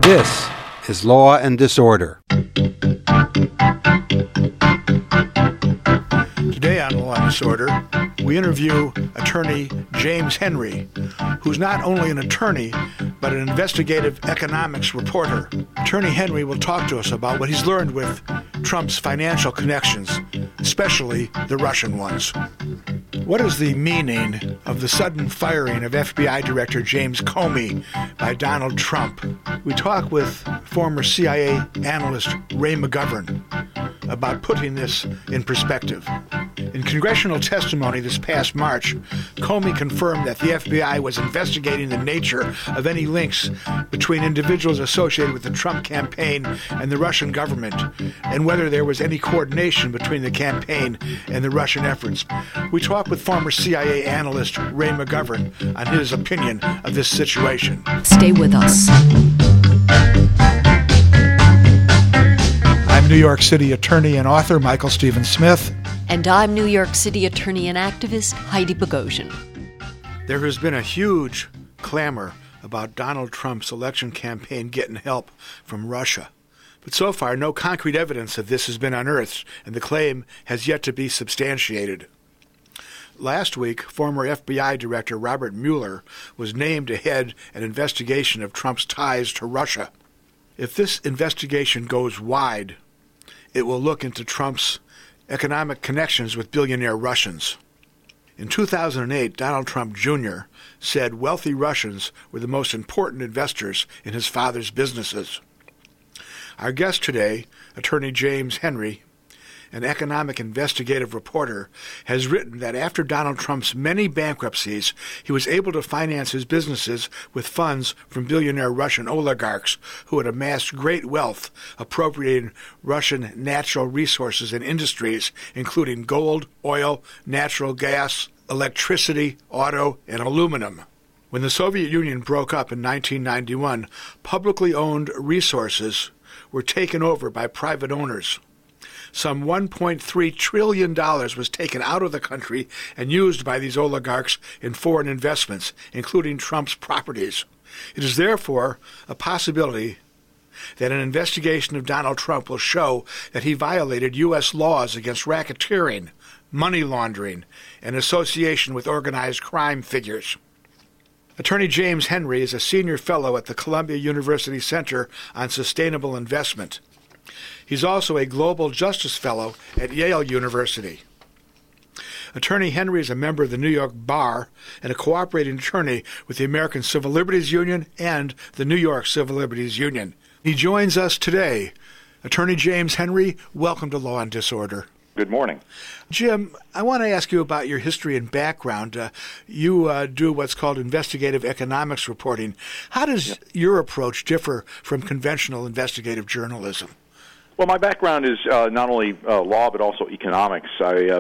This is Law and Disorder. Today on Law and Disorder, we interview attorney James Henry, who's not only an attorney, but an investigative economics reporter. Attorney Henry will talk to us about what he's learned with Trump's financial connections, especially the Russian ones. What is the meaning of the sudden firing of FBI Director James Comey by Donald Trump? We talk with former CIA analyst Ray McGovern about putting this in perspective. In congressional testimony this past March, Comey confirmed that the FBI was investigating the nature of any links between individuals associated with the Trump campaign and the Russian government, and whether there was any coordination between the campaign and the Russian efforts. We talked with former CIA analyst Ray McGovern on his opinion of this situation. Stay with us. I'm New York City attorney and author Michael Stephen Smith. And I'm New York City attorney and activist Heidi Bogosian. There has been a huge clamor about Donald Trump's election campaign getting help from Russia. But so far, no concrete evidence of this has been unearthed, and the claim has yet to be substantiated. Last week, former FBI Director Robert Mueller was named to head an investigation of Trump's ties to Russia. If this investigation goes wide, it will look into Trump's economic connections with billionaire Russians. In 2008, Donald Trump Jr. said wealthy Russians were the most important investors in his father's businesses. Our guest today, attorney James Henry, an economic investigative reporter, has written that after Donald Trump's many bankruptcies, he was able to finance his businesses with funds from billionaire Russian oligarchs who had amassed great wealth appropriating Russian natural resources and industries, including gold, oil, natural gas, electricity, auto, and aluminum. When the Soviet Union broke up in 1991, publicly owned resources were taken over by private owners. Some $1.3 trillion was taken out of the country and used by these oligarchs in foreign investments, including Trump's properties. It is therefore a possibility that an investigation of Donald Trump will show that he violated U.S. laws against racketeering, money laundering, and association with organized crime figures. Attorney James Henry is a senior fellow at the Columbia University Center on Sustainable Investment. He's also a Global Justice Fellow at Yale University. Attorney Henry is a member of the New York Bar and a cooperating attorney with the American Civil Liberties Union and the New York Civil Liberties Union. He joins us today. Attorney James Henry, welcome to Law and Disorder. Good morning. Jim, I want to ask you about your history and background. You do what's called investigative economics reporting. How does your approach differ from conventional investigative journalism? Well, my background is not only law but also economics. I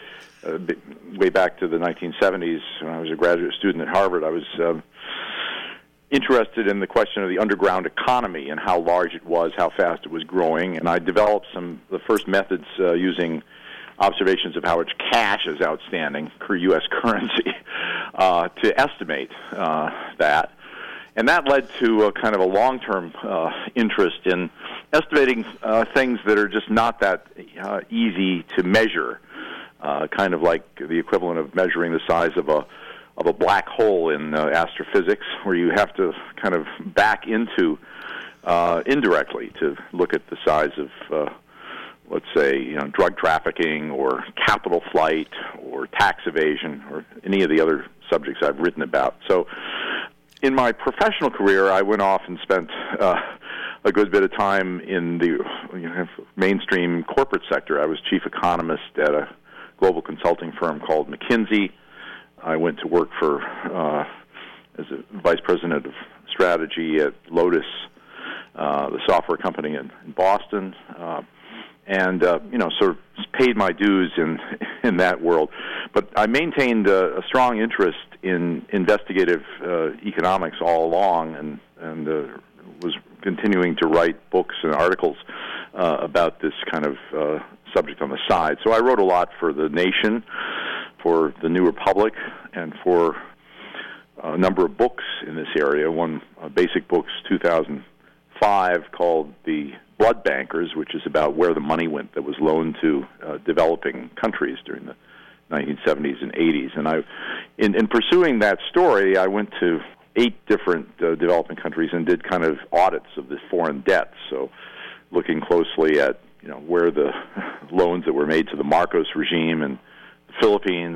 way back to the 1970s, when I was a graduate student at Harvard, I was interested in the question of the underground economy and how large it was, how fast it was growing, and I developed some of the first methods using observations of how much cash is outstanding per U.S. currency to estimate that. And that led to a kind of a long-term interest in estimating things that are just not that easy to measure, kind of like the equivalent of measuring the size of a black hole in astrophysics, where you have to kind of back into indirectly to look at the size of, let's say, drug trafficking or capital flight or tax evasion or any of the other subjects I've written about. So in my professional career, I went off and spent a good bit of time in the mainstream corporate sector. I was chief economist at a global consulting firm called McKinsey. I went to work for as a vice president of strategy at Lotus, the software company in Boston, and sort of paid my dues in that world. But I maintained a strong interest in investigative economics all along, and was continuing to write books and articles about this kind of subject on the side. So I wrote a lot for The Nation, for The New Republic, and for a number of books in this area. One, Basic Books 2005, 2005 called The Blood Bankers, which is about where the money went that was loaned to developing countries during the 1970s and 80s. And in pursuing that story, I went to 8 different developing countries and did kind of audits of the foreign debt. So looking closely at where the loans that were made to the Marcos regime in the Philippines,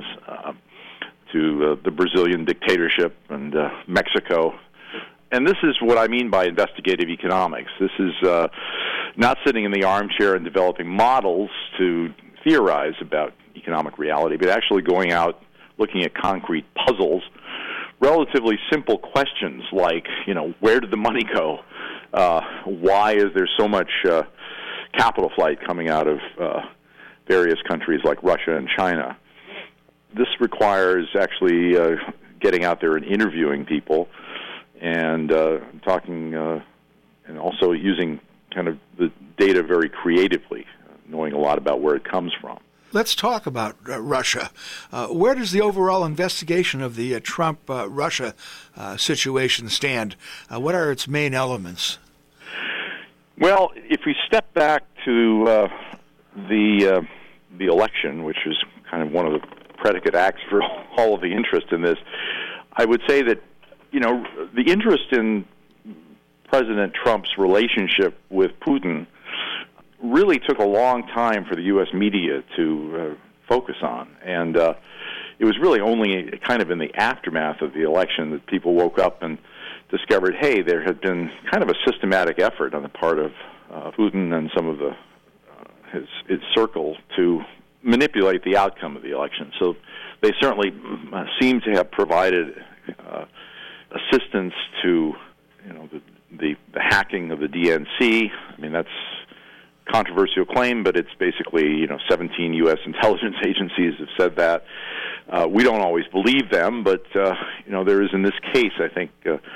to the Brazilian dictatorship and Mexico. And this is what I mean by investigative economics. This is not sitting in the armchair and developing models to theorize about economic reality, but actually going out, looking at concrete puzzles, relatively simple questions like, where did the money go? Why is there so much capital flight coming out of various countries like Russia and China? This requires actually getting out there and interviewing people and talking and also using kind of the data very creatively, knowing a lot about where it comes from. Let's talk about Russia. Where does the overall investigation of the Trump-Russia situation stand? What are its main elements? Well, if we step back to the election, which is kind of one of the predicate acts for all of the interest in this, I would say that the interest in President Trump's relationship with Putin really took a long time for the U.S. media to focus on. And it was really only kind of in the aftermath of the election that people woke up and discovered, hey, there had been kind of a systematic effort on the part of Putin and some of his circle to manipulate the outcome of the election. So they certainly seem to have provided assistance to the hacking of the DNC. I mean, that's a controversial claim, but it's basically 17 U.S. intelligence agencies have said that. We don't always believe them, but there is in this case, I think,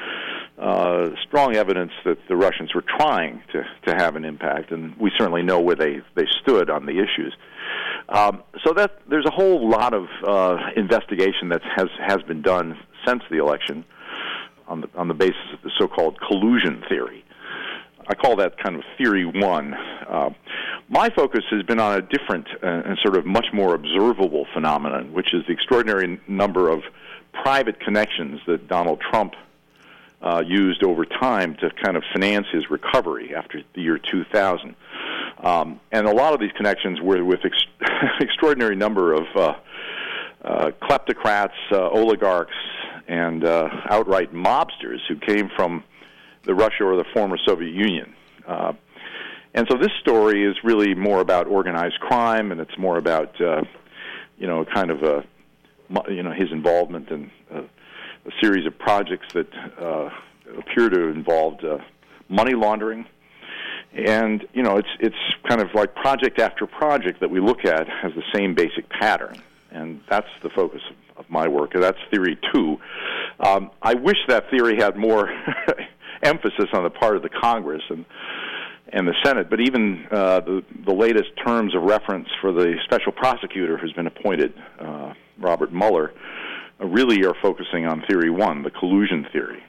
strong evidence that the Russians were trying to have an impact, and we certainly know where they stood on the issues. So that there's a whole lot of investigation that has been done since the election on the basis of the so-called collusion theory. I call that kind of theory one. My focus has been on a different and sort of much more observable phenomenon, which is the extraordinary number of private connections that Donald Trump used over time to kind of finance his recovery after the year 2000. And a lot of these connections were with extraordinary number of kleptocrats, oligarchs, and outright mobsters who came from the Russia or the former Soviet Union. And so this story is really more about organized crime, and it's more about, kind of his involvement in a series of projects that appear to have involved money laundering. And, it's kind of like project after project that we look at has the same basic pattern. And that's the focus of my work, and that's theory two. I wish that theory had more emphasis on the part of the Congress and the Senate, but even the latest terms of reference for the special prosecutor who's been appointed, Robert Mueller, really are focusing on theory one, the collusion theory.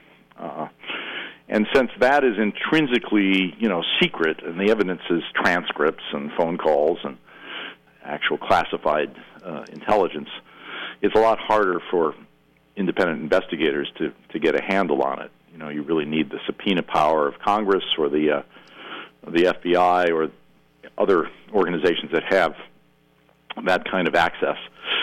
And since that is intrinsically, secret, and the evidence is transcripts and phone calls and actual classified intelligence, it's a lot harder for independent investigators to get a handle on it. You really need the subpoena power of Congress or the FBI or other organizations that have that kind of access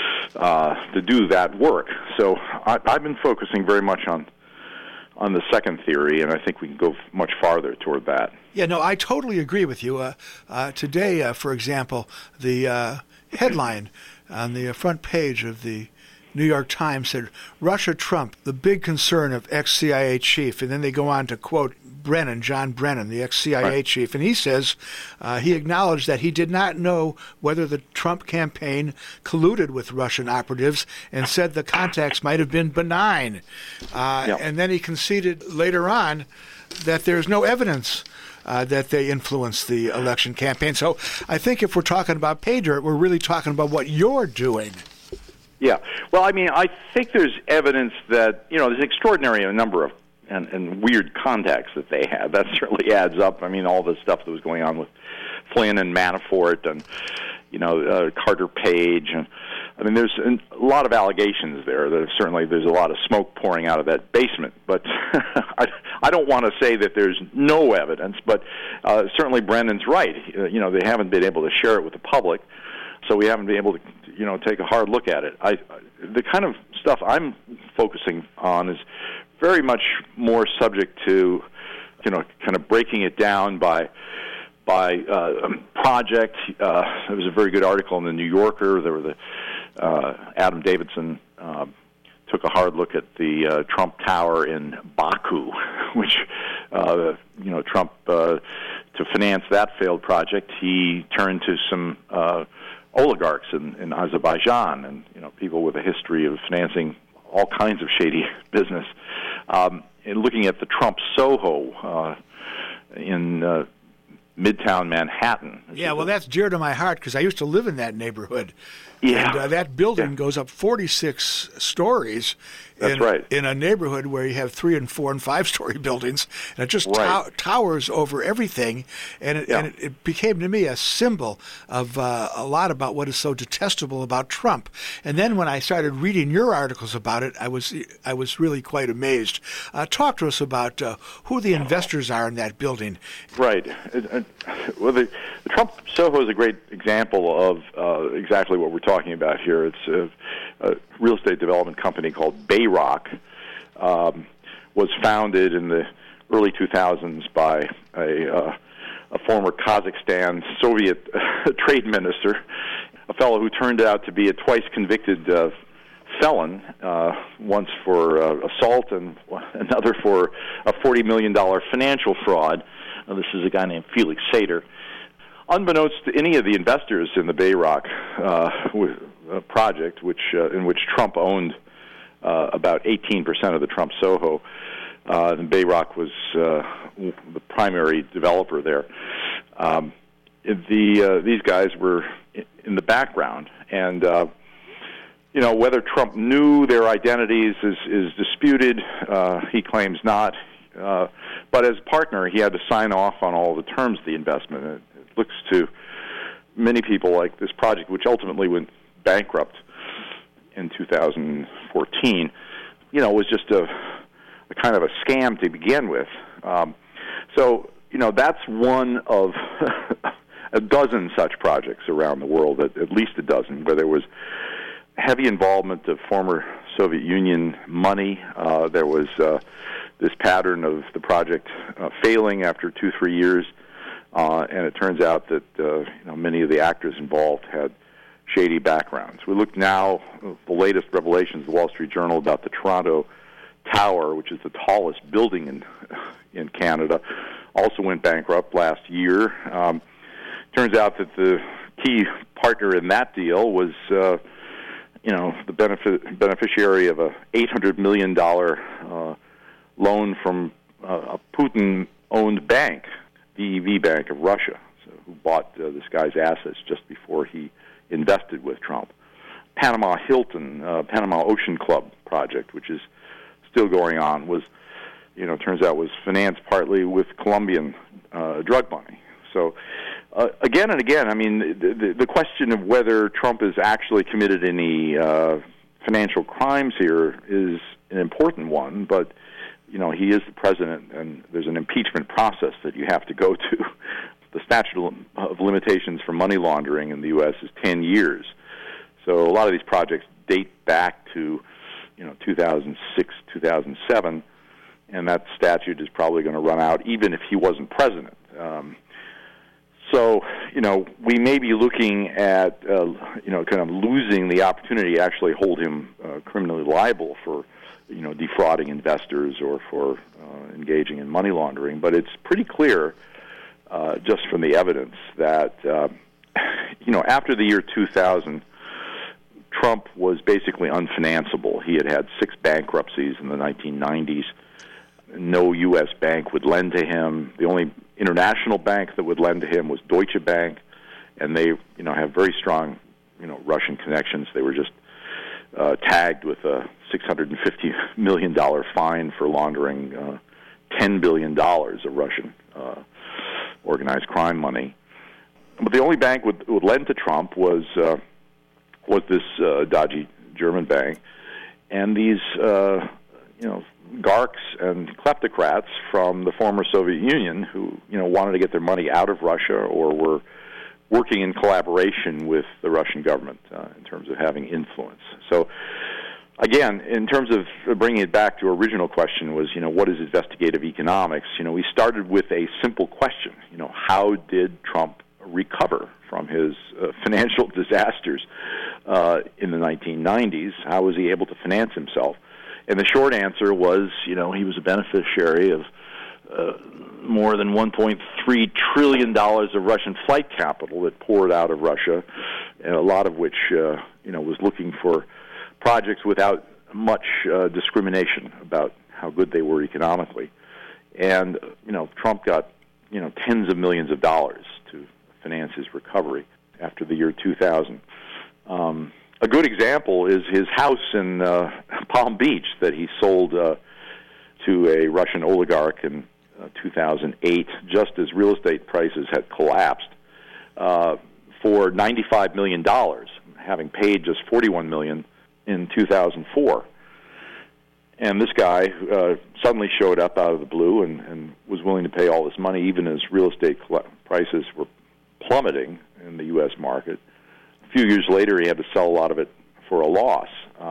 to do that work. So I've been focusing very much on the second theory, and I think we can go much farther toward that. Yeah, no, I totally agree with you. Today, for example, the headline on the front page of the New York Times said, Russia Trump, the big concern of ex-CIA chief. And then they go on to quote John Brennan, the ex-CIA chief. And he says he acknowledged that he did not know whether the Trump campaign colluded with Russian operatives and said the contacts might have been benign. And then he conceded later on that there's no evidence that they influenced the election campaign. So I think if we're talking about pay dirt, we're really talking about what you're doing. Yeah. Well, I mean, I think there's evidence that, there's an extraordinary number of and weird contacts that they had. That certainly adds up. I mean, all the stuff that was going on with Flynn and Manafort and, Carter Page. And I mean, there's a lot of allegations there. There's a lot of smoke pouring out of that basement. But I don't want to say that there's no evidence, but certainly Brendan's right. They haven't been able to share it with the public, so we haven't been able to, take a hard look at it. The kind of stuff I'm focusing on is very much more subject to, kind of breaking it down by project. There was a very good article in the New Yorker. There were Adam Davidson took a hard look at the Trump Tower in Baku, which Trump to finance that failed project, he turned to some oligarchs in Azerbaijan and people with a history of financing all kinds of shady business. And looking at the Trump Soho in Midtown Manhattan. Yeah, well, that's dear to my heart because I used to live in that neighborhood. Yeah. And that building goes up 46 stories. That's right. In a neighborhood where you have 3- and 4- and 5-story buildings, and it just towers over everything. And it became to me a symbol of a lot about what is so detestable about Trump. And then when I started reading your articles about it, I was really quite amazed. Talk to us about who the investors are in that building. Right. Well, the Trump Soho is a great example of exactly what we're talking about here. It's a real estate development company called Bayrock, was founded in the early 2000s by a former Kazakhstan Soviet trade minister, a fellow who turned out to be a twice convicted felon, once for assault and another for a $40 million financial fraud. This is a guy named Felix Sater. Unbeknownst to any of the investors in the Bayrock project, in which Trump owned about 18% of the Trump Soho, and Bayrock was the primary developer there. These guys were in the background, and whether Trump knew their identities is disputed. He claims not. But as partner, he had to sign off on all the terms of the investment. It looks to many people like this project, which ultimately went bankrupt in 2014, was just a kind of a scam to begin with. So that's one of a dozen such projects around the world, at least a dozen, where there was heavy involvement of former Soviet Union money. There was this pattern of the project failing after 2-3 years, and it turns out that many of the actors involved had shady backgrounds. We look now, the latest revelations of the Wall Street Journal about the Toronto Tower, which is the tallest building in Canada, also went bankrupt last year. Turns out that the key partner in that deal was the beneficiary of a $800 million loan from a Putin-owned bank, the VEB Bank of Russia, who bought this guy's assets just before he invested with Trump. Panama Ocean Club project, which is still going on, turns out was financed partly with Colombian drug money. So again and again, I mean, the question of whether Trump has actually committed any financial crimes here is an important one, but he is the president, and there's an impeachment process that you have to go to. The statute of limitations for money laundering in the U.S. is 10 years. So a lot of these projects date back to, 2006, 2007, and that statute is probably going to run out even if he wasn't president. So, we may be looking at, kind of losing the opportunity to actually hold him criminally liable for, defrauding investors or for engaging in money laundering. But it's pretty clear, just from the evidence, that, after the year 2000, Trump was basically unfinanceable. He had 6 bankruptcies in the 1990s. No U.S. bank would lend to him. The only international bank that would lend to him was Deutsche Bank, and they, have very strong, Russian connections. They were just tagged with a $650 million fine for laundering $10 billion of Russian organized crime money. But the only bank would lend to Trump was this dodgy German bank, and these garks and kleptocrats from the former Soviet Union who wanted to get their money out of Russia or were working in collaboration with the Russian government in terms of having influence. So, again, in terms of bringing it back to our original question was, what is investigative economics? We started with a simple question. How did Trump recover from his financial disasters in the 1990s? How was he able to finance himself? And the short answer was, he was a beneficiary of more than $1.3 trillion of Russian flight capital that poured out of Russia, and a lot of which, was looking for projects without much discrimination about how good they were economically. And, Trump got, tens of millions of dollars to finance his recovery after the year 2000. A good example is his house in Palm Beach that he sold to a Russian oligarch in 2008, just as real estate prices had collapsed, for $95 million, having paid just $41 million in 2004. And this guy suddenly showed up out of the blue and was willing to pay all this money, even as real estate prices were plummeting in the U.S. market. A few years later, he had to sell a lot of it for a loss.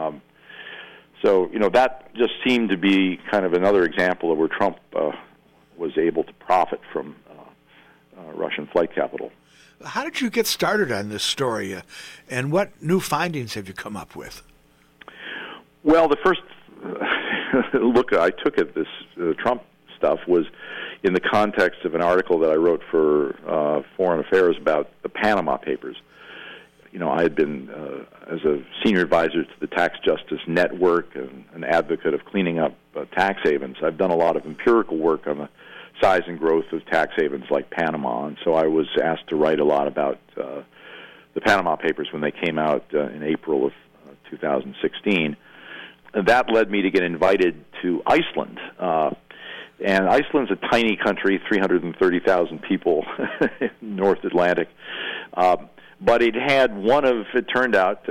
So, that just seemed to be kind of another example of where Trump was able to profit from Russian flight capital. How did you get started on this story, and what new findings have you come up with? Well, the first look I took at this Trump stuff was in the context of an article that I wrote for Foreign Affairs about the Panama Papers. I had been, as a senior advisor to the Tax Justice Network and an advocate of cleaning up tax havens. I've done a lot of empirical work on the size and growth of tax havens like Panama, and so I was asked to write a lot about the Panama Papers when they came out in April of 2016. And that led me to get invited to Iceland. And Iceland's a tiny country, 330,000 people, North Atlantic. But it had it turned out,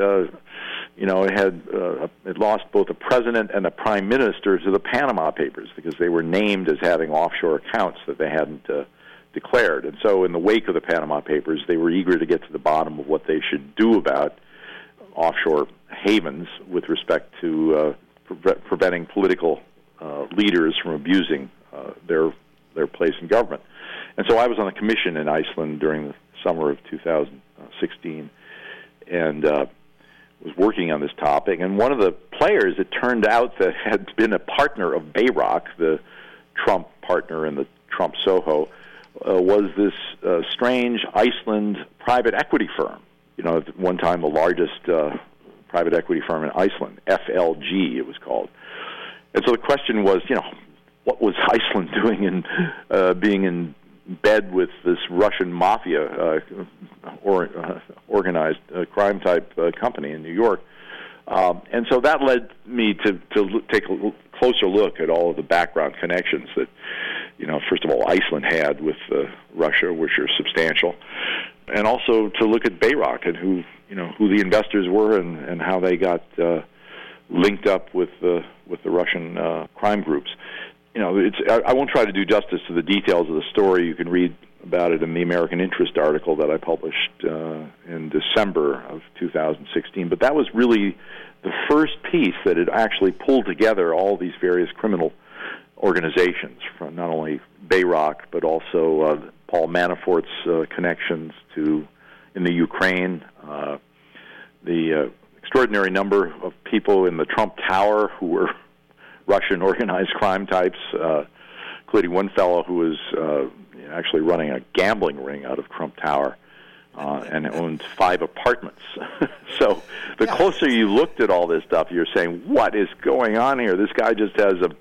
it lost both a president and a prime minister to the Panama Papers because they were named as having offshore accounts that they hadn't declared. And so in the wake of the Panama Papers, they were eager to get to the bottom of what they should do about offshore havens with respect to preventing political leaders from abusing their place in government. And so I was on a commission in Iceland during the summer of 2016 and was working on this topic. And one of the players, it turned out, that had been a partner of Bayrock, the Trump partner in the Trump Soho, was this strange Iceland private equity firm. At one time the largest private equity firm in Iceland, FLG it was called. And so the question was, what was Iceland doing in being in bed with this Russian mafia organized crime type company in New York? And so that led me to take a closer look at all of the background connections that, first of all, Iceland had with Russia, which are substantial, and also to look at Bayrock and who the investors were and how they got linked up with the Russian crime groups. I won't try to do justice to the details of the story. You can read about it in the American Interest article that I published in December of 2016. But that was really the first piece that had actually pulled together all these various criminal organizations, from not only Bayrock but also Paul Manafort's connections in the Ukraine, the extraordinary number of people in the Trump Tower who were Russian organized crime types, including one fellow who was actually running a gambling ring out of Trump Tower and owned 5 apartments. So the closer you looked at all this stuff, you're saying, what is going on here? This guy just has a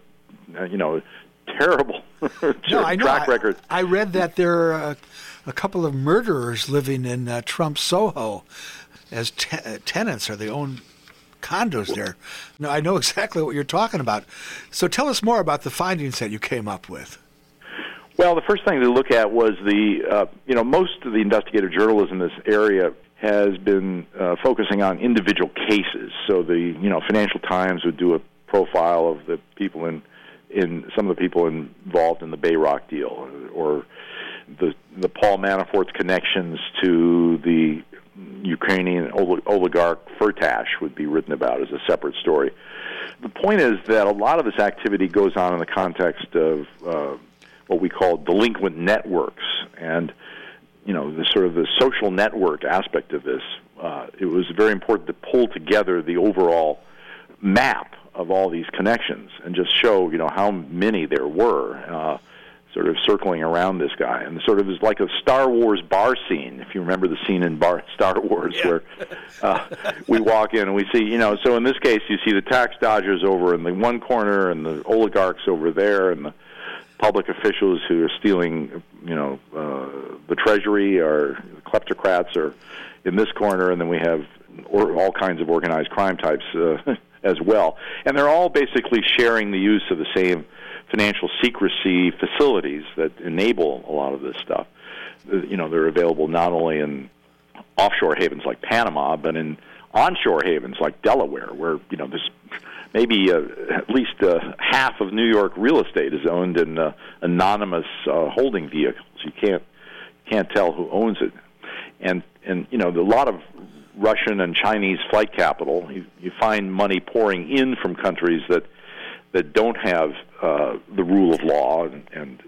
terrible track record. I read that there are a couple of murderers living in Trump Soho as tenants, or they own condos there. No, I know exactly what you're talking about. So tell us more about the findings that you came up with. Well, the first thing to look at was most of the investigative journalism in this area has been focusing on individual cases. So the Financial Times would do a profile of the people in some of the people involved in the Bayrock deal, or the Paul Manafort's connections to the Ukrainian oligarch Firtash would be written about as a separate story. The point is that a lot of this activity goes on in the context of what we call delinquent networks, and the social network aspect of this. It was very important to pull together the overall map of all these connections and just show how many there were sort of circling around this guy. And sort of is like a Star Wars bar scene, if you remember the scene in Star Wars, where we walk in and we see, so in this case you see the tax dodgers over in the one corner and the oligarchs over there and the public officials who are stealing, the treasury, or kleptocrats are in this corner, and then we have all kinds of organized crime types as well. And they're all basically sharing the use of the same financial secrecy facilities that enable a lot of this stuff. They're available not only in offshore havens like Panama, but in onshore havens like Delaware, where there's maybe at least half of New York real estate is owned in anonymous holding vehicles. You can't tell who owns it, and a lot of Russian and Chinese flight capital. You find money pouring in from countries that don't have the rule of law and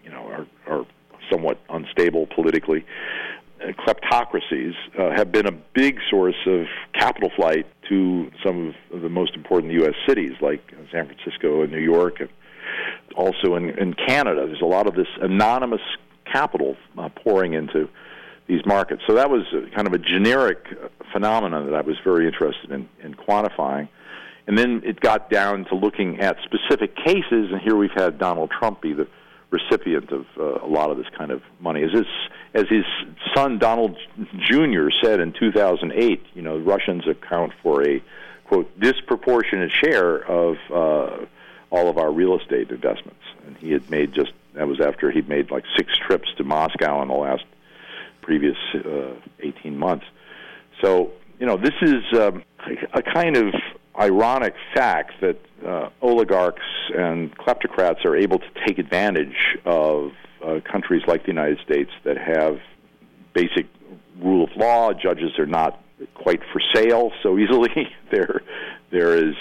are somewhat unstable politically. Kleptocracies have been a big source of capital flight to some of the most important U.S. cities like San Francisco and New York, and also in Canada. There's a lot of this anonymous capital pouring into these markets. So that was kind of a generic phenomenon that I was very interested in quantifying. And then it got down to looking at specific cases, and here we've had Donald Trump be the recipient of a lot of this kind of money. As his son Donald Jr. said in 2008, Russians account for a, quote, disproportionate share of all of our real estate investments. And he had made that was after he'd made like 6 trips to Moscow in the previous 18 months. So, this is a kind of ironic fact that oligarchs and kleptocrats are able to take advantage of countries like the United States that have basic rule of law. Judges are not quite for sale so easily. There is,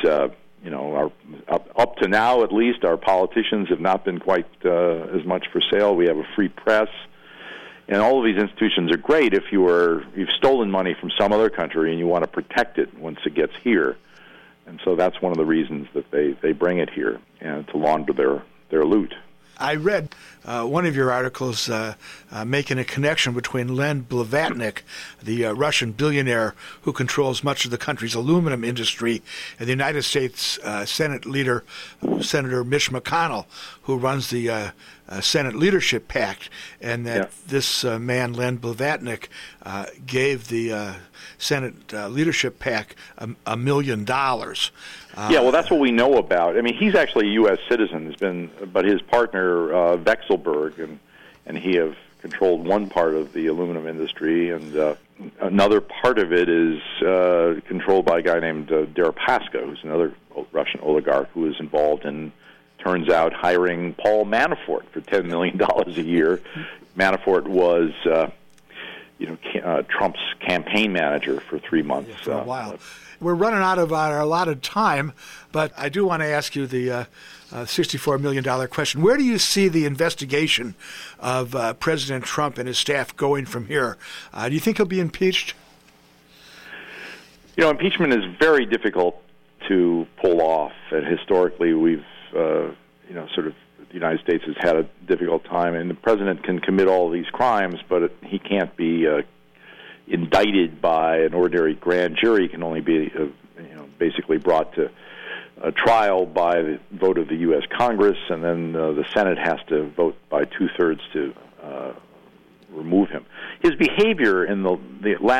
up to now at least, our politicians have not been quite as much for sale. We have a free press. And all of these institutions are great if you've stolen money from some other country and you want to protect it once it gets here. And so that's one of the reasons that they bring it here, and to launder their loot. I read one of your articles making a connection between Len Blavatnik, the Russian billionaire who controls much of the country's aluminum industry, and the United States Senate leader, Senator Mitch McConnell, who runs the Senate Leadership PAC, and that this man, Len Blavatnik, gave the Senate Leadership PAC $1 million. Well, that's what we know about. I mean, he's actually a U.S. citizen, but his partner, Vexelberg, and he have controlled one part of the aluminum industry, and another part of it is controlled by a guy named Deripaska, who's another Russian oligarch who is involved in, turns out, hiring Paul Manafort for $10 million a year. Manafort was Trump's campaign manager for 3 months. For a while. We're running out of our allotted time, but I do want to ask you the $64 million question. Where do you see the investigation of President Trump and his staff going from here? Do you think he'll be impeached? Impeachment is very difficult to pull off, and historically we've, the United States has had a difficult time, and the president can commit all these crimes, but he can't be indicted by an ordinary grand jury. He can only be, basically brought to a trial by the vote of the U.S. Congress, and then the Senate has to vote by 2/3 to remove him. His behavior in the last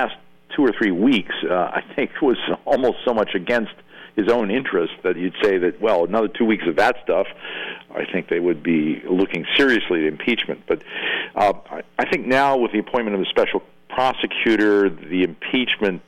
2 or 3 weeks, I think was almost so much against his own interest that you'd say that, well, another 2 weeks of that stuff, I think they would be looking seriously at impeachment. But I think now with the appointment of the special prosecutor, the impeachment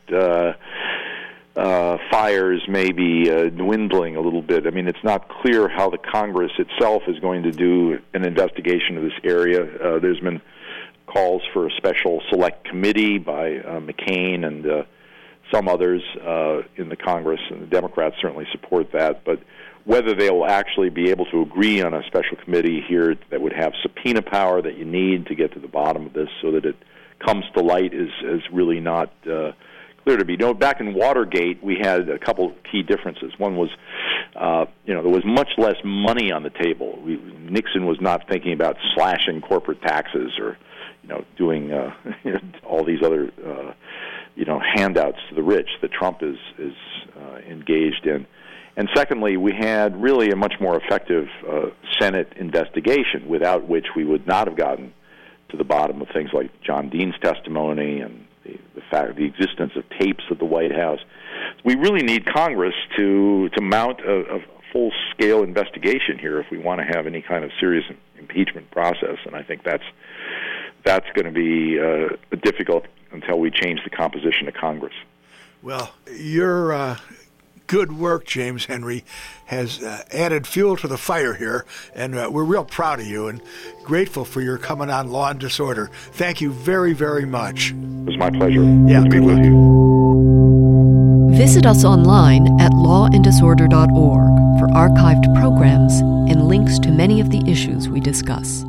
fires may be dwindling a little bit. I mean, it's not clear how the Congress itself is going to do an investigation of this area. There's been calls for a special select committee by McCain and some others in the Congress, and the Democrats certainly support that. But whether they will actually be able to agree on a special committee here that would have subpoena power that you need to get to the bottom of this so that it comes to light is really not clear to me. Back in Watergate, we had a couple key differences. One was, there was much less money on the table. Nixon was not thinking about slashing corporate taxes or, doing all these other, handouts to the rich that Trump is engaged in. And secondly, we had really a much more effective Senate investigation, without which we would not have gotten to the bottom of things like John Dean's testimony and the existence of tapes at the White House. We really need Congress to mount a full-scale investigation here if we want to have any kind of serious impeachment process, and I think that's going to be difficult until we change the composition of Congress. Well, your good work, James Henry, has added fuel to the fire here, and we're real proud of you and grateful for your coming on Law and Disorder. Thank you very, very much. It was my pleasure. Yeah, to be with you. Visit us online at lawanddisorder.org for archived programs and links to many of the issues we discuss.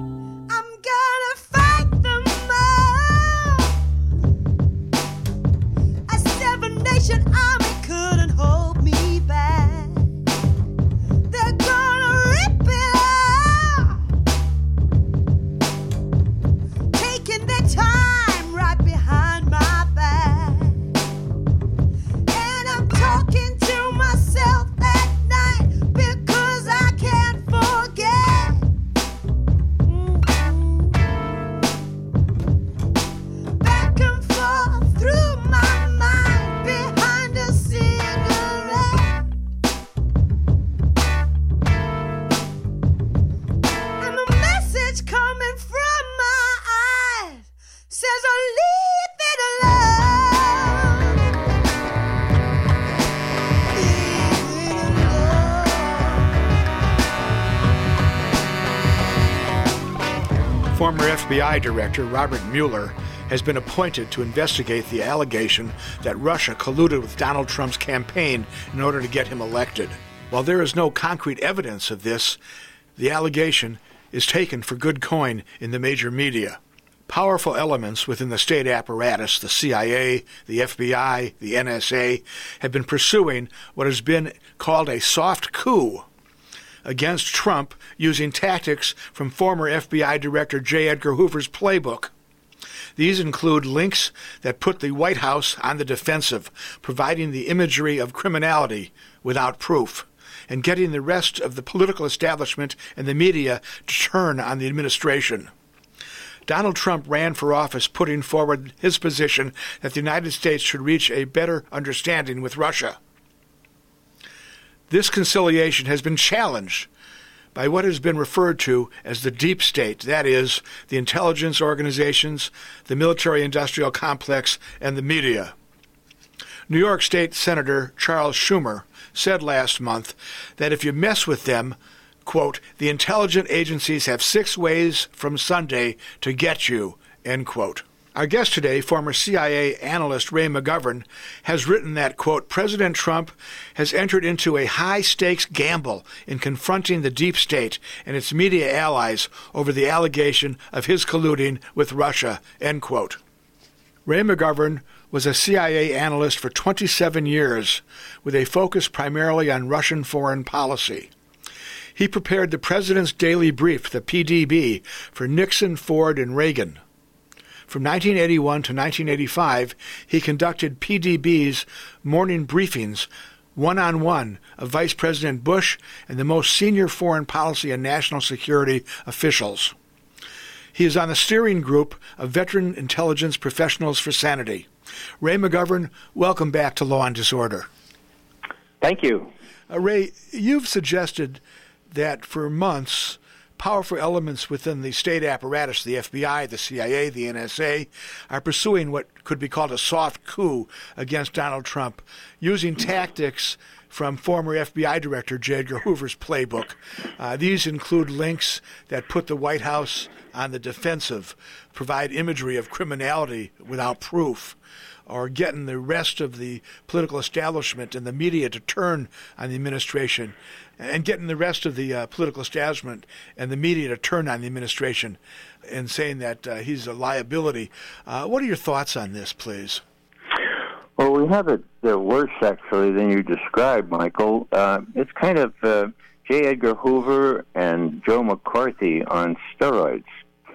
Former FBI Director Robert Mueller has been appointed to investigate the allegation that Russia colluded with Donald Trump's campaign in order to get him elected. While there is no concrete evidence of this, the allegation is taken for good coin in the major media. Powerful elements within the state apparatus, the CIA, the FBI, the NSA, have been pursuing what has been called a soft coup against Trump using tactics from former FBI Director J. Edgar Hoover's playbook. These include links that put the White House on the defensive, providing the imagery of criminality without proof, and getting the rest of the political establishment and the media to turn on the administration. Donald Trump ran for office putting forward his position that the United States should reach a better understanding with Russia. This conciliation has been challenged by what has been referred to as the deep state, that is, the intelligence organizations, the military-industrial complex, and the media. New York State Senator Charles Schumer said last month that if you mess with them, quote, the intelligence agencies have 6 ways from Sunday to get you, end quote. Our guest today, former CIA analyst Ray McGovern, has written that, quote, President Trump has entered into a high-stakes gamble in confronting the deep state and its media allies over the allegation of his colluding with Russia, end quote. Ray McGovern was a CIA analyst for 27 years with a focus primarily on Russian foreign policy. He prepared the President's Daily Brief, the PDB, for Nixon, Ford, and Reagan. From 1981 to 1985, he conducted PDB's morning briefings, one-on-one, of Vice President Bush and the most senior foreign policy and national security officials. He is on the steering group of Veteran Intelligence Professionals for Sanity. Ray McGovern, welcome back to Law and Disorder. Thank you. Ray, you've suggested that for months, powerful elements within the state apparatus, the FBI, the CIA, the NSA, are pursuing what could be called a soft coup against Donald Trump, using tactics from former FBI Director J. Edgar Hoover's playbook. These include links that put the White House on the defensive, provide imagery of criminality without proof, or getting the rest of the political establishment and the media to turn on the administration, and getting the rest of the political establishment and the media to turn on the administration and saying that he's a liability. What are your thoughts on this, please? Well, we have it worse, actually, than you described, Michael. It's kind of J. Edgar Hoover and Joe McCarthy on steroids.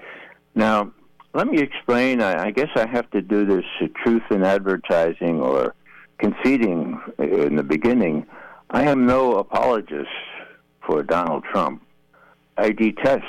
Now, let me explain. I guess I have to do this truth in advertising or conceding in the beginning. I am no apologist for Donald Trump. I detest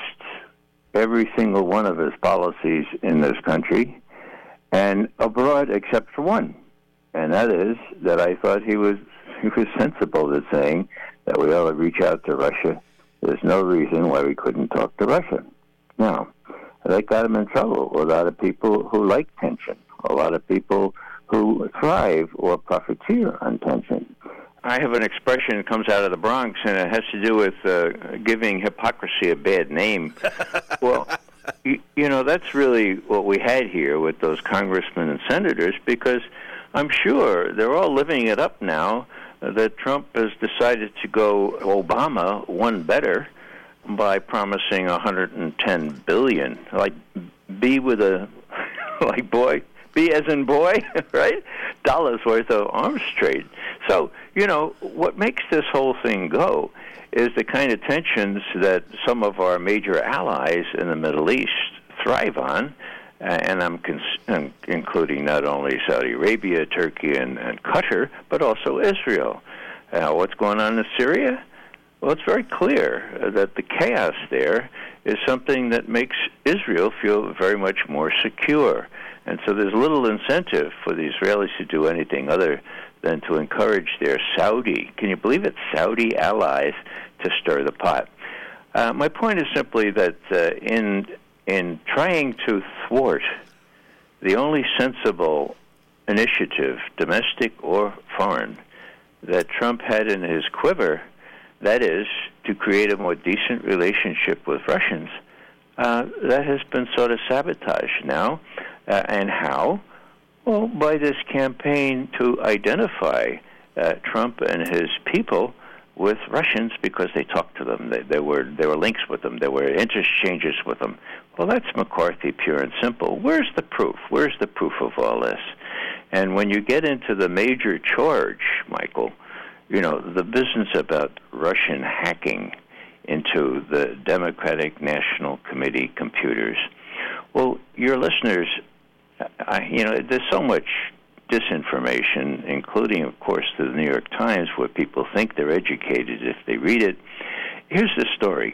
every single one of his policies in this country and abroad except for one. And that is that I thought he was sensible in saying that we ought to reach out to Russia. There's no reason why we couldn't talk to Russia. Now, that got him in trouble. A lot of people who like tension, a lot of people who thrive or profiteer on tension. I have an expression that comes out of the Bronx, and it has to do with giving hypocrisy a bad name. Well, you know, that's really what we had here with those congressmen and senators, because I'm sure they're all living it up now that Trump has decided to go Obama one better by promising $110 billion, like B with a like boy, B as in boy, right? Dollars worth of arms trade. So, you know, what makes this whole thing go is the kind of tensions that some of our major allies in the Middle East thrive on, and I'm including not only Saudi Arabia, Turkey, and Qatar, but also Israel. What's going on in Syria? Well, it's very clear that the chaos there is something that makes Israel feel very much more secure. And so there's little incentive for the Israelis to do anything other than to encourage their Saudi, can you believe it, Saudi allies to stir the pot. My point is simply that in trying to thwart the only sensible initiative, domestic or foreign, that Trump had in his quiver, that is, to create a more decent relationship with Russians, that has been sort of sabotaged now. And how? Well, by this campaign to identify Trump and his people with Russians because they talked to them. There were links with them. There were interchanges with them. Well, that's McCarthy, pure and simple. Where's the proof? Where's the proof of all this? And when you get into the major charge, Michael, you know, the business about Russian hacking into the Democratic National Committee computers, well, your listeners, you know, there's so much disinformation, including, of course, the New York Times, where people think they're educated if they read it. Here's the story.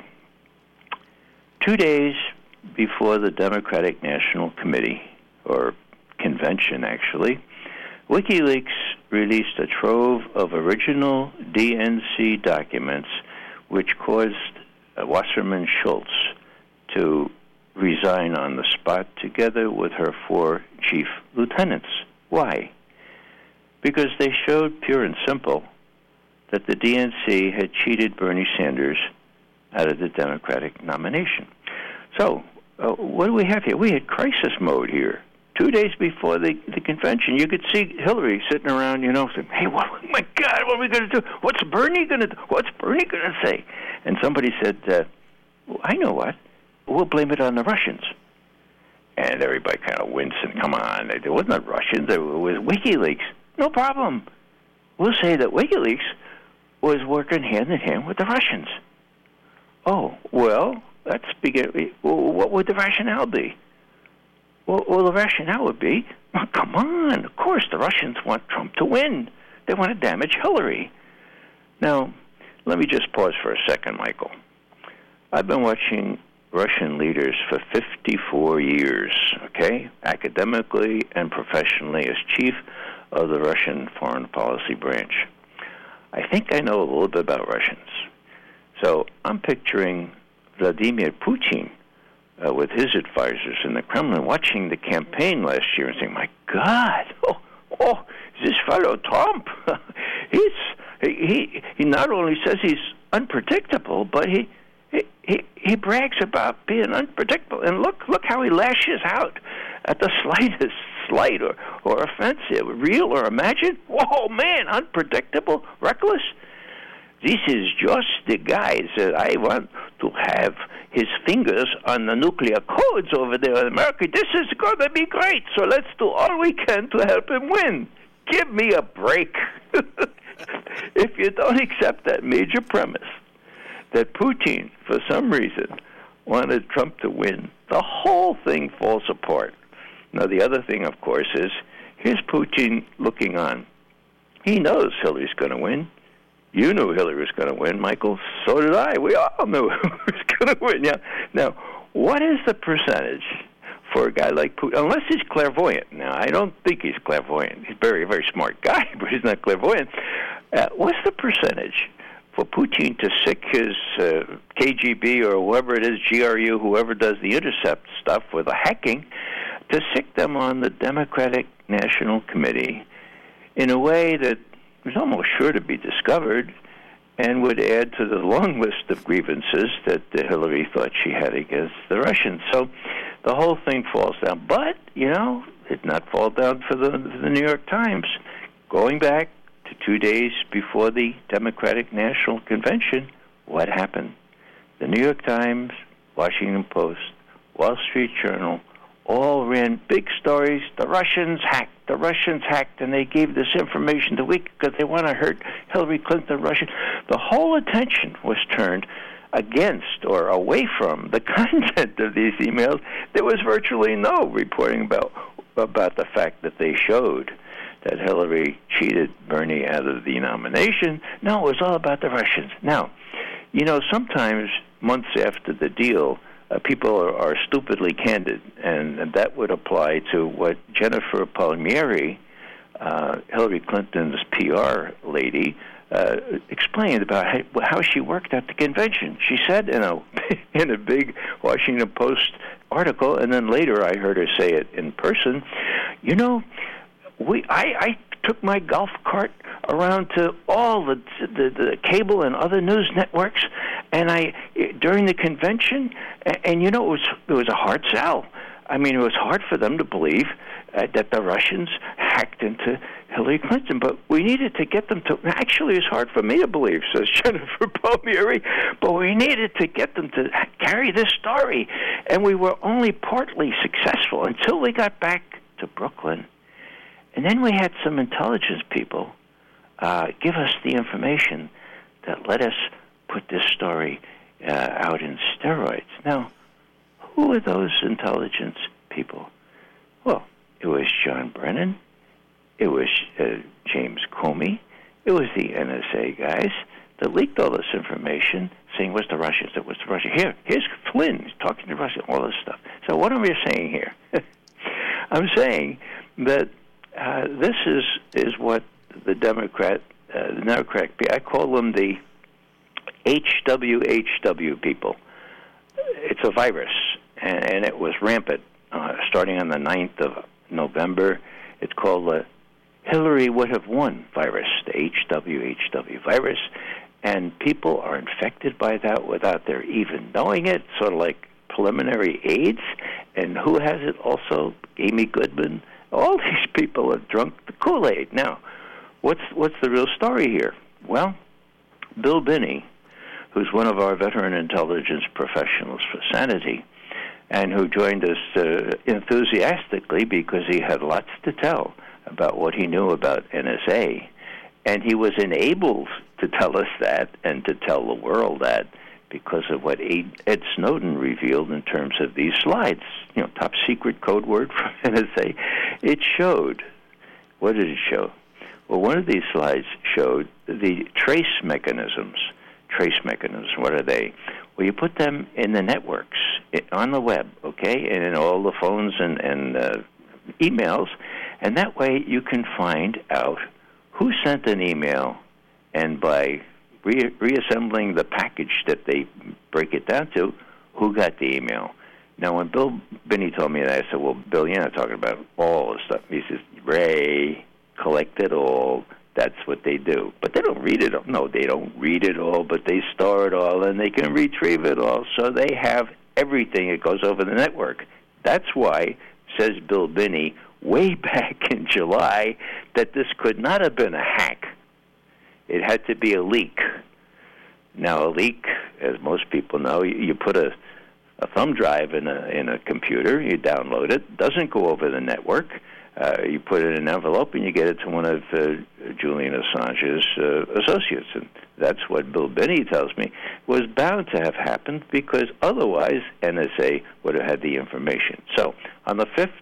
2 days before the Democratic National Committee, or convention, actually, WikiLeaks released a trove of original DNC documents which caused Wasserman Schultz to resign on the spot together with her 4 chief lieutenants. Why? Because they showed, pure and simple, that the DNC had cheated Bernie Sanders out of the Democratic nomination. So, what do we have here? We had crisis mode here. 2 days before the convention, you could see Hillary sitting around, you know, saying, hey, oh my God, what are we going to do? What's Bernie going to do? What's Bernie going to say? And somebody said, well, I know what. We'll blame it on the Russians. And everybody kind of winced and, come on, it wasn't the Russians, it was WikiLeaks. No problem. We'll say that WikiLeaks was working hand in hand with the Russians. Oh, well, let's begin. Well, what would the rationale be? Well, the rationale would be, well, come on, of course the Russians want Trump to win. They want to damage Hillary. Now, let me just pause for a second, Michael. I've been watching Russian leaders for 54 years, okay, academically and professionally as chief of the Russian foreign policy branch. I think I know a little bit about Russians. So I'm picturing Vladimir Putin with his advisors in the Kremlin watching the campaign last year and saying, my God, this fellow Trump, he not only says he's unpredictable, but he brags about being unpredictable. And look how he lashes out at the slightest slight or offensive, real or imagined. Whoa, man, unpredictable, reckless. This is just the guys that I want to have his fingers on the nuclear codes over there in America. This is going to be great, so let's do all we can to help him win. Give me a break. If you don't accept that major premise, that Putin, for some reason, wanted Trump to win, the whole thing falls apart. Now, the other thing, of course, is here's Putin looking on. He knows Hillary's going to win. You knew Hillary was going to win, Michael. So did I. We all knew Hillary was going to win. Yeah. Now, what is the percentage for a guy like Putin? Unless he's clairvoyant. Now, I don't think he's clairvoyant. He's a very, very smart guy, but he's not clairvoyant. What's the percentage for Putin to sick his KGB or whoever it is, GRU, whoever does the intercept stuff with the hacking, to sick them on the Democratic National Committee in a way that was almost sure to be discovered and would add to the long list of grievances that Hillary thought she had against the Russians. So the whole thing falls down. But, it did not fall down for the New York Times. Going back to 2 days before the Democratic National Convention, what happened? The New York Times, Washington Post, Wall Street Journal, all ran big stories. The Russians hacked, and they gave this information the week because they want to hurt Hillary Clinton, Russia. The whole attention was turned against or away from the content of these emails. There was virtually no reporting about the fact that they showed that Hillary cheated Bernie out of the nomination. No, it was all about the Russians. Now, sometimes months after the deal, people are stupidly candid, and that would apply to what Jennifer Palmieri, Hillary Clinton's PR lady, explained about how she worked at the convention. She said in a big Washington Post article, and then later I heard her say it in person, I took my golf cart around to all the cable and other news networks, and during the convention, and it was a hard sell. I mean, it was hard for them to believe that the Russians hacked into Hillary Clinton, but we needed to get them to. Actually, it's hard for me to believe, says Jennifer Palmieri, but we needed to get them to carry this story, and we were only partly successful until we got back to Brooklyn. And then we had some intelligence people give us the information that let us put this story out in steroids. Now, who are those intelligence people? Well, it was John Brennan. It was James Comey. It was the NSA guys that leaked all this information, saying, what's the Russians? What's the Russians? Here's Flynn. He's talking to Russia, all this stuff. So what am I saying here? I'm saying that this is what the Democratic, I call them the HWHW people. It's a virus, and it was rampant starting on the 9th of November. It's called the Hillary would have won virus, the HWHW virus, and people are infected by that without their even knowing it, sort of like preliminary AIDS. And who has it also? Amy Goodman. All these people have drunk the Kool-Aid. Now, what's the real story here? Well, Bill Binney, who's one of our veteran intelligence professionals for Sanity, and who joined us enthusiastically because he had lots to tell about what he knew about NSA, and he was enabled to tell us that and to tell the world that because of what Ed Snowden revealed in terms of these slides, top secret code word from NSA. It showed, what did it show? Well, one of these slides showed the trace mechanisms. Trace mechanisms, what are they? Well, you put them in the networks, on the web, okay, and in all the phones and emails, and that way you can find out who sent an email, and by reassembling the package that they break it down to, who got the email. Now, when Bill Binney told me that, I said, well, Bill, you're not talking about all the stuff. He says, Ray, collect it all. That's what they do. But they don't read it all. No, they don't read it all, but they store it all, and they can retrieve it all. So they have everything. It goes over the network. That's why, says Bill Binney, way back in July, that this could not have been a hack. It had to be a leak. Now, a leak, as most people know, you put a thumb drive in a computer, you download it, doesn't go over the network. You put it in an envelope and you get it to one of Julian Assange's associates. And that's what Bill Binney tells me was bound to have happened, because otherwise NSA would have had the information. So on the 5th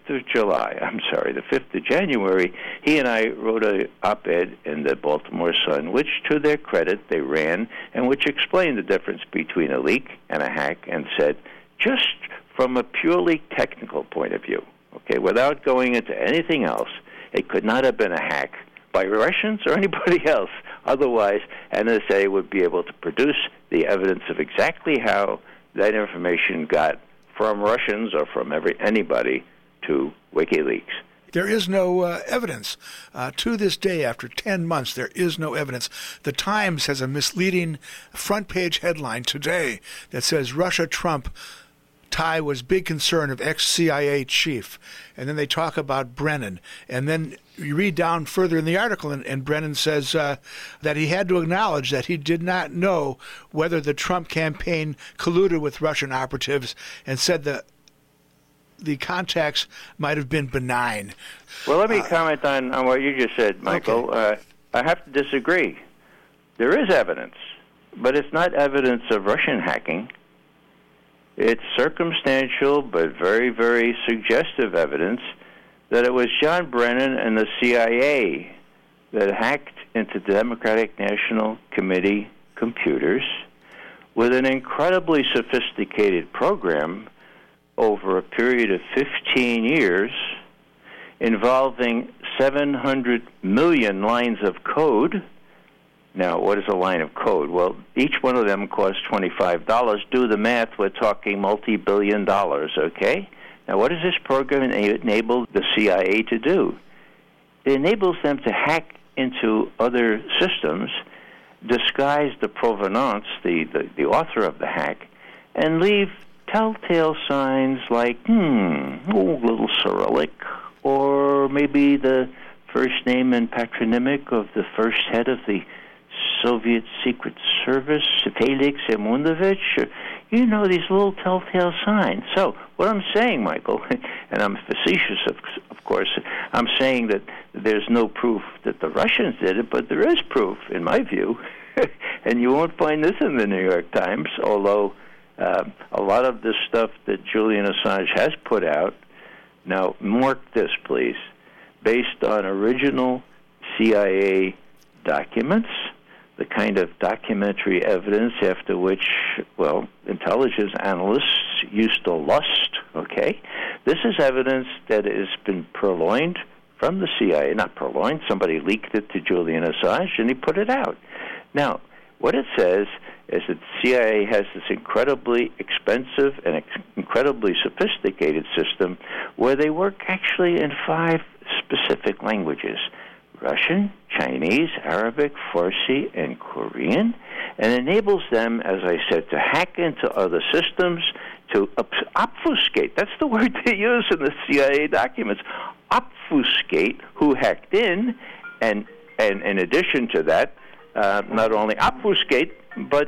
of January, he and I wrote an op-ed in the Baltimore Sun, which, to their credit, they ran, and which explained the difference between a leak and a hack, and said, just from a purely technical point of view, okay, without going into anything else, it could not have been a hack by Russians or anybody else. Otherwise, NSA would be able to produce the evidence of exactly how that information got from Russians or from anybody to WikiLeaks. There is no evidence. To this day, after 10 months, there is no evidence. The Times has a misleading front-page headline today that says, Russia-Trump tie was big concern of ex-CIA chief. And then they talk about Brennan. And then you read down further in the article, and Brennan says that he had to acknowledge that he did not know whether the Trump campaign colluded with Russian operatives, and said that the contacts might have been benign. Well, let me comment on what you just said, Michael. Okay. I have to disagree. There is evidence, but it's not evidence of Russian hacking. It's circumstantial but very, very suggestive evidence that it was John Brennan and the CIA that hacked into the Democratic National Committee computers with an incredibly sophisticated program over a period of 15 years involving 700 million lines of code. Now, what is a line of code? Well, each one of them costs $25. Do the math. We're talking multi-billion dollars, okay? Now, what does this program enable the CIA to do? It enables them to hack into other systems, disguise the provenance, the author of the hack, and leave telltale signs like, little Cyrillic, or maybe the first name and patronymic of the first head of the Soviet Secret Service, Felix Emunovich, these little telltale signs. So what I'm saying, Michael, and I'm facetious, of course, I'm saying that there's no proof that the Russians did it, but there is proof, in my view, and you won't find this in the New York Times, although a lot of this stuff that Julian Assange has put out, now mark this, please, based on original CIA documents, the kind of documentary evidence after which, intelligence analysts used to lust, okay? This is evidence that has been purloined from the CIA, not purloined, somebody leaked it to Julian Assange and he put it out. Now, what it says is that the CIA has this incredibly expensive and incredibly sophisticated system where they work actually in 5 specific languages: Russian, Chinese, Arabic, Farsi, and Korean, and enables them, as I said, to hack into other systems, to obfuscate. That's the word they use in the CIA documents. Obfuscate who hacked in, and in addition to that, not only obfuscate, but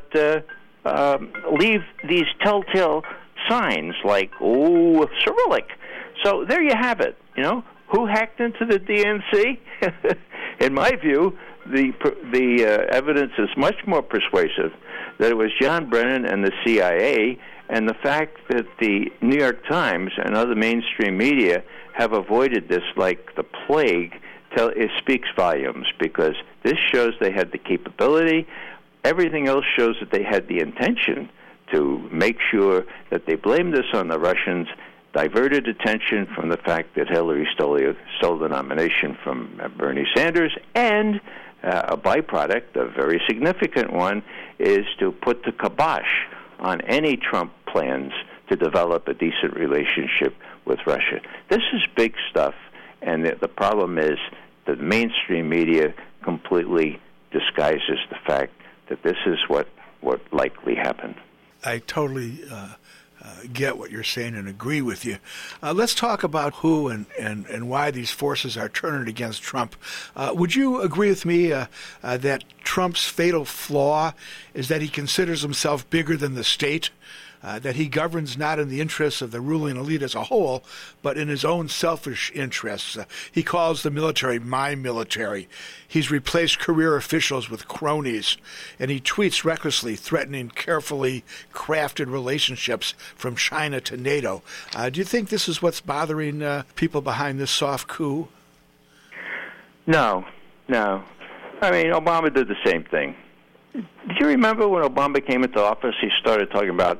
leave these telltale signs like, Cyrillic. So there you have it, Who hacked into the DNC? In my view, the evidence is much more persuasive that it was John Brennan and the CIA, and the fact that the New York Times and other mainstream media have avoided this like the plague, it speaks volumes, because this shows they had the capability. Everything else shows that they had the intention to make sure that they blamed this on the Russians, diverted attention from the fact that Hillary stole the nomination from Bernie Sanders, and a byproduct, a very significant one, is to put the kibosh on any Trump plans to develop a decent relationship with Russia. This is big stuff, and the problem is that the mainstream media completely disguises the fact that this is what likely happened. I totally get what you're saying and agree with you. Let's talk about who and why these forces are turning against Trump. Would you agree with me that Trump's fatal flaw is that he considers himself bigger than the state? That he governs not in the interests of the ruling elite as a whole, but in his own selfish interests. He calls the military my military. He's replaced career officials with cronies, and he tweets recklessly, threatening carefully crafted relationships from China to NATO. Do you think this is what's bothering people behind this soft coup? No. I mean, Obama did the same thing. Do you remember when Obama came into office, he started talking about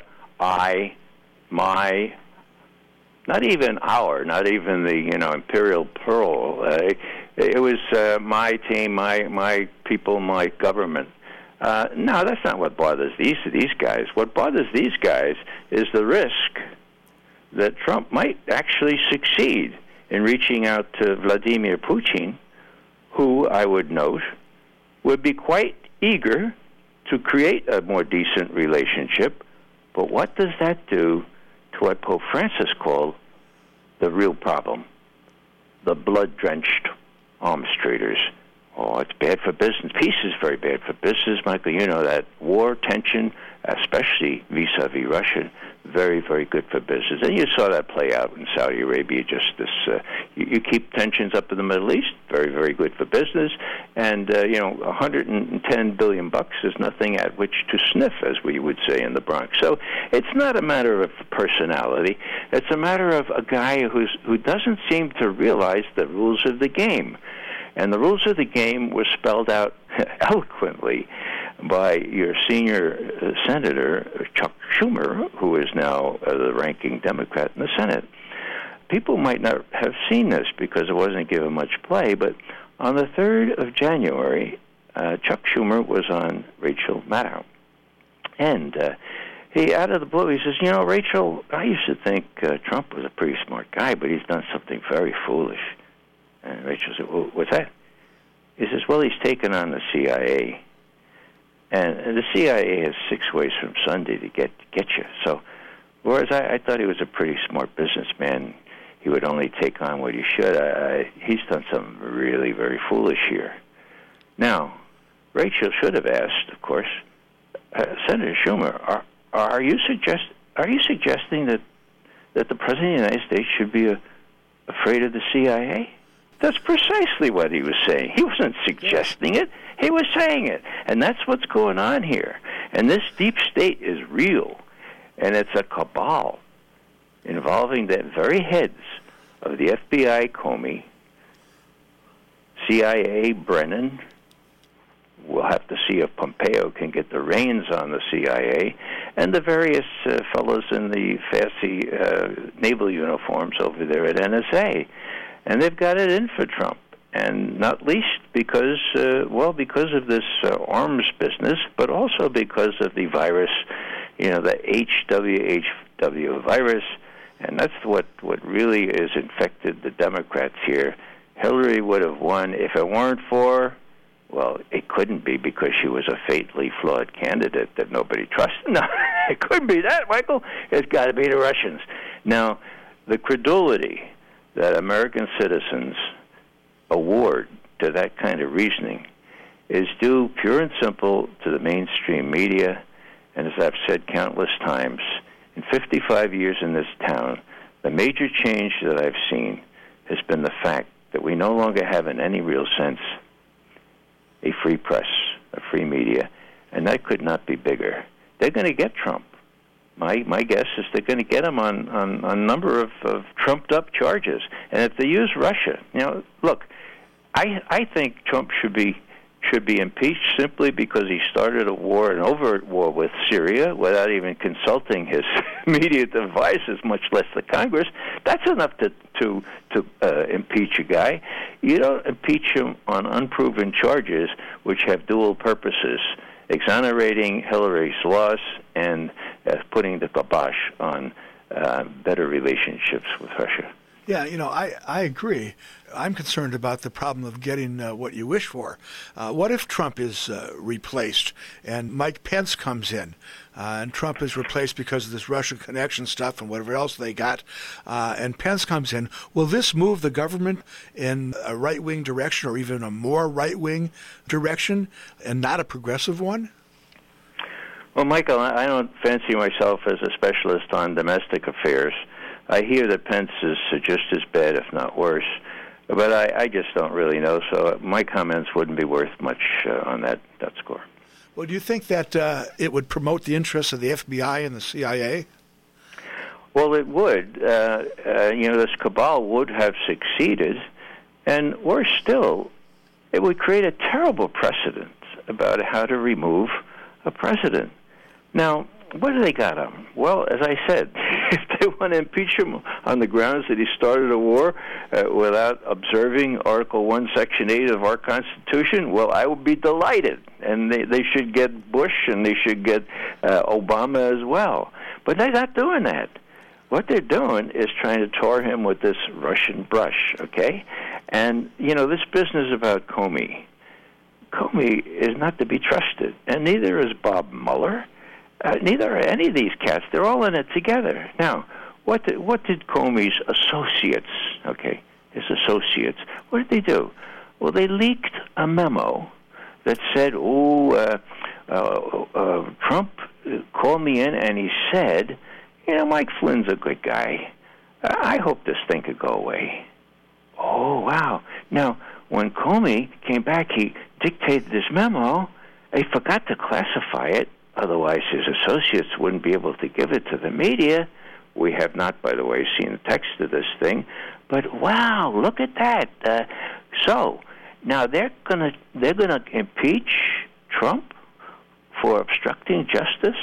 my, not even our, not even the imperial plural. It was my team, my people, my government. No, that's not what bothers these guys. What bothers these guys is the risk that Trump might actually succeed in reaching out to Vladimir Putin, who, I would note, would be quite eager to create a more decent relationship. But what does that do to what Pope Francis called the real problem, the blood-drenched arms traders? Oh, it's bad for business. Peace is very bad for business, Michael. You know that. War, tension, especially vis-a-vis Russia, very, very good for business. And you saw that play out in Saudi Arabia, just this, you keep tensions up in the Middle East, very, very good for business. And, $110 billion is nothing at which to sniff, as we would say in the Bronx. So it's not a matter of personality. It's a matter of a guy who doesn't seem to realize the rules of the game. And the rules of the game were spelled out eloquently by your senior senator, Chuck Schumer, who is now the ranking Democrat in the Senate. People might not have seen this because it wasn't given much play, but on the 3rd of January, Chuck Schumer was on Rachel Maddow. And he, out of the blue, he says, Rachel, I used to think Trump was a pretty smart guy, but he's done something very foolish. And Rachel said, well, what's that? He says, well, he's taken on the CIA. And the CIA has 6 ways from Sunday to get you. So, whereas I thought he was a pretty smart businessman, he would only take on what he should. He's done something really very foolish here. Now, Rachel should have asked, of course, Senator Schumer, are you suggesting that the President of the United States should be afraid of the CIA? That's precisely what he was saying. He wasn't suggesting it. He was saying it. And that's what's going on here. And this deep state is real. And it's a cabal involving the very heads of the FBI, Comey, CIA, Brennan. We'll have to see if Pompeo can get the reins on the CIA, and the various fellows in the fancy naval uniforms over there at NSA. And they've got it in for Trump, and not least because of this arms business, but also because of the virus, the HWHW virus, and that's what really has infected the Democrats here. Hillary would have won if it weren't for, well, it couldn't be because she was a fatally flawed candidate that nobody trusted. No, it couldn't be that, Michael. It's got to be the Russians. Now, the credulity that American citizens award to that kind of reasoning is due pure and simple to the mainstream media. And as I've said countless times, in 55 years in this town, the major change that I've seen has been the fact that we no longer have in any real sense a free press, a free media, and that could not be bigger. They're going to get Trump. My guess is they're going to get him on a number of trumped-up charges. And if they use Russia, look, I think Trump should be should be impeached simply because he started a war, an overt war with Syria, without even consulting his immediate advisors, much less the Congress. That's enough to impeach a guy. You don't impeach him on unproven charges which have dual purposes: exonerating Hillary's loss and putting the kibosh on better relationships with Russia. Yeah, I agree. I'm concerned about the problem of getting what you wish for. What if Trump is replaced and Mike Pence comes in, and Trump is replaced because of this Russian connection stuff and whatever else they got, and Pence comes in? Will this move the government in a right-wing direction, or even a more right-wing direction, and not a progressive one? Well, Michael, I don't fancy myself as a specialist on domestic affairs. I hear that Pence is just as bad, if not worse, but I just don't really know, so my comments wouldn't be worth much on that score. Well, do you think that it would promote the interests of the FBI and the CIA? Well, it would. This cabal would have succeeded, and worse still, it would create a terrible precedent about how to remove a president. Now, what do they got on him? Well, as I said, if they want to impeach him on the grounds that he started a war without observing Article 1, Section 8 of our Constitution, well, I would be delighted. And they should get Bush and they should get Obama as well. But they're not doing that. What they're doing is trying to tar him with this Russian brush, okay? And, this business about Comey is not to be trusted, and neither is Bob Mueller. Neither are any of these cats. They're all in it together. Now, what did Comey's associates, his associates, what did they do? Well, they leaked a memo that said, Trump called me in and he said, Mike Flynn's a good guy. I hope this thing could go away. Oh, wow. Now, when Comey came back, he dictated this memo. He forgot to classify it. Otherwise, his associates wouldn't be able to give it to the media. We have not, by the way, seen the text of this thing. But wow, look at that! So now they're gonna impeach Trump for obstructing justice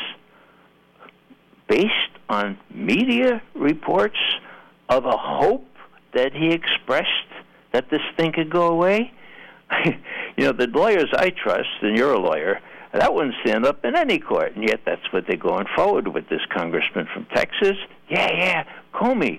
based on media reports of a hope that he expressed that this thing could go away. The lawyers I trust, and you're a lawyer, that wouldn't stand up in any court, and yet that's what they're going forward with, this congressman from Texas. Yeah, Comey.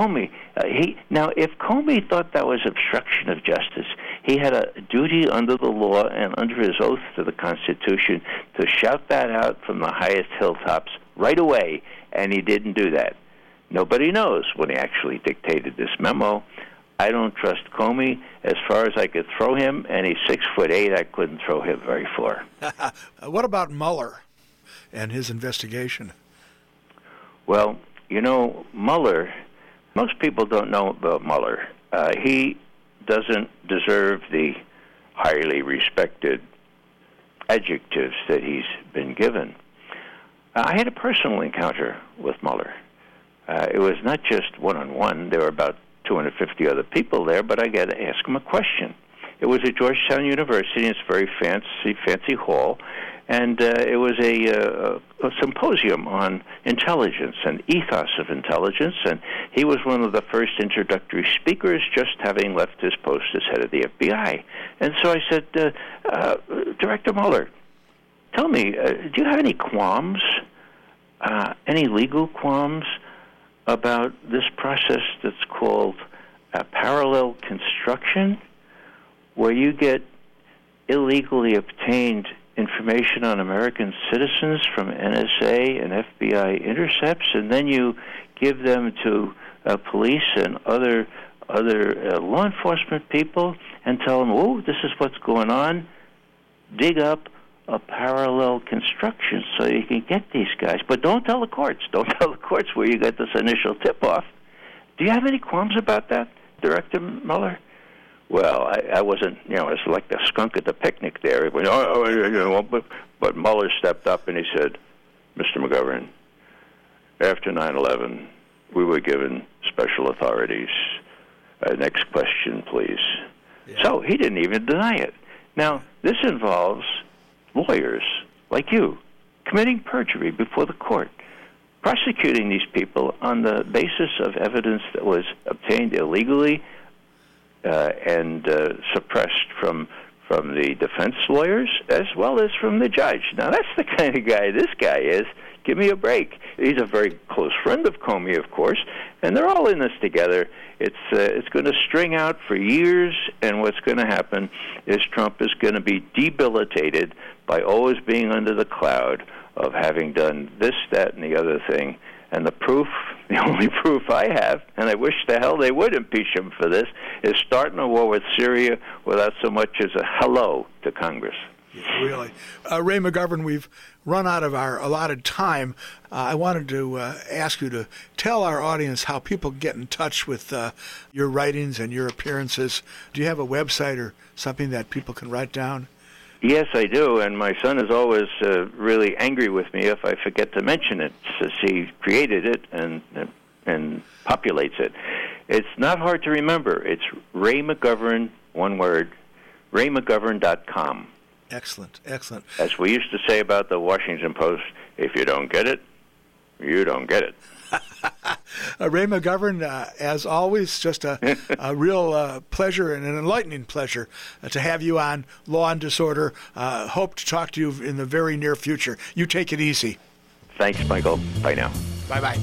Now, if Comey thought that was obstruction of justice, he had a duty under the law and under his oath to the Constitution to shout that out from the highest hilltops right away, and he didn't do that. Nobody knows when he actually dictated this memo. I don't trust Comey. As far as I could throw him, and he's 6'8", I couldn't throw him very far. What about Mueller and his investigation? Well, Mueller, most people don't know about Mueller. He doesn't deserve the highly respected adjectives that he's been given. I had a personal encounter with Mueller. It was not just one-on-one. There were about 250 other people there, but I got to ask him a question. It was at Georgetown University. It's a very fancy hall, and it was a symposium on intelligence and ethos of intelligence, and he was one of the first introductory speakers, just having left his post as head of the FBI. And so I said, Director Mueller, tell me, do you have any qualms, any legal qualms about this process that's called parallel construction, where you get illegally obtained information on American citizens from NSA and FBI intercepts, and then you give them to police and other law enforcement people and tell them, oh, this is what's going on, dig up a parallel construction so you can get these guys. But don't tell the courts. Don't tell the courts where you got this initial tip-off. Do you have any qualms about that, Director Mueller? Well, I wasn't, I was like the skunk at the picnic there. But Mueller stepped up and he said, Mr. McGovern, after 9/11, we were given special authorities. Next question, please. Yeah. So he didn't even deny it. Now, This involves lawyers like you committing perjury before the court, prosecuting these people on the basis of evidence that was obtained illegally and suppressed from the defense lawyers as well as from the judge. Now, that's the kind of guy this guy is. Give me a break. He's a very close friend of Comey, of course, and they're all in this together. It's going to string out for years, and what's going to happen is Trump is going to be debilitated by always being under the cloud of having done this, that, and the other thing. And the only proof I have, and I wish the hell they would impeach him for this, is starting a war with Syria without so much as a hello to Congress. Really. Ray McGovern, we've run out of our allotted time. I wanted to ask you to tell our audience how people get in touch with your writings and your appearances. Do you have a website or something that people can write down? Yes, I do, and my son is always really angry with me if I forget to mention it, since he created it and populates it. It's not hard to remember. It's Ray McGovern, one word, raymcgovern.com. Excellent. As we used to say about the Washington Post, if you don't get it, you don't get it. Ray McGovern, as always, just a real pleasure and an enlightening pleasure to have you on Law and Disorder. Hope to talk to you in the very near future. You take it easy. Thanks, Michael. Bye now. Bye-bye.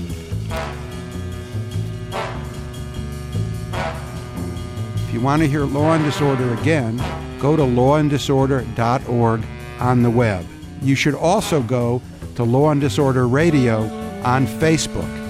If you want to hear Law and Disorder again, go to lawanddisorder.org on the web. You should also go to Law and Disorder Radio on Facebook.